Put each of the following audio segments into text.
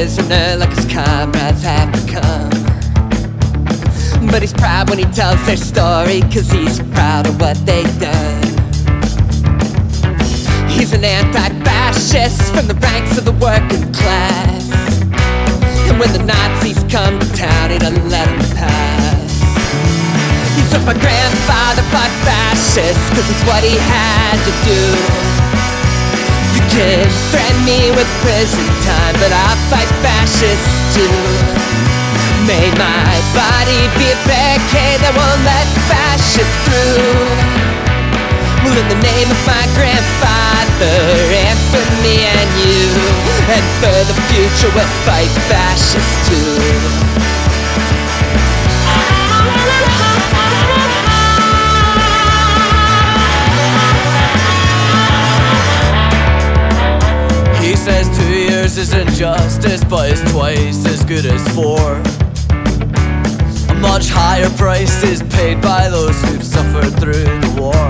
prisoner like his comrades have become. But he's proud when he tells their story, 'cause he's proud of what they've done. He's an anti-fascist from the ranks of the working class, and when the Nazis come to town, he doesn't let them pass. He said my grandfather fought fascists, 'cause it's what he had to do. You can threaten me with prison time, but I'll fight fascists too. May my body be a barricade that won't let fascists through. Well, in the name of my grandfather, and for me and you, and for the future, we'll fight fascists too. He says 2 years isn't justice, but it's twice as good as 4. A much higher price is paid by those who've suffered through the war.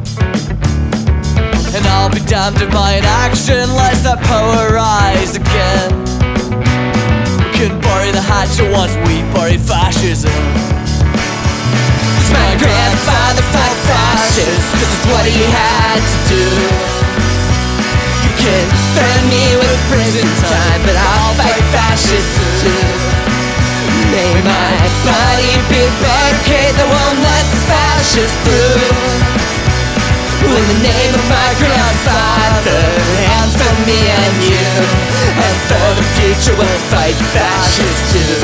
And I'll be damned if my inaction lets that power rise again. We couldn't bury the hatchet once we buried fascism. 'Cause my grandfather fought fascists, 'cause it's what he had to do. You can threaten me with prison time, but I'll fight fascists too. May my body be a barricade that won't let the fascists through. In the name of my grandfather, and for me and you, and for the future, we'll fight fascists too.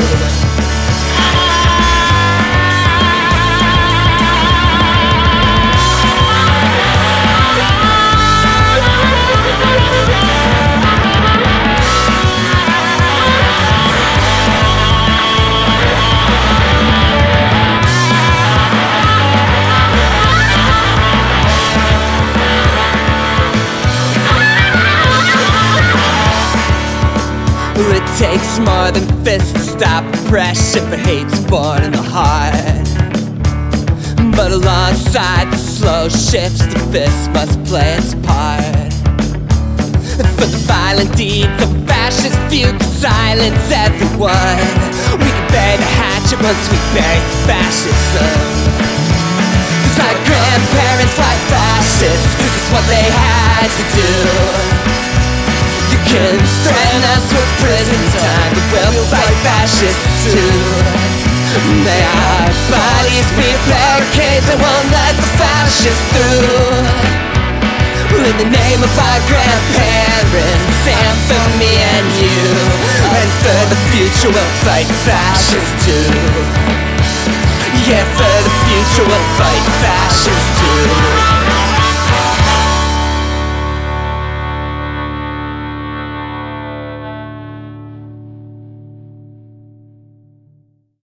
It takes more than fists to stop oppression, for hate's born in the heart. But alongside the slow shifts, the fist must play its part. For the violent deeds of fascist few can silence everyone. We can bury the hatchet once we bury fascism. 'Cause our grandparents fought fascists, 'cause it's what they had to do. You can threaten us with prison time, but we'll fight fascists too. May our bodies be barricades that won't let the fascists through. In the name of our grandparents, and for me and you, and for the future, we'll fight fascists too. Yeah, for the future, we'll fight fascists too.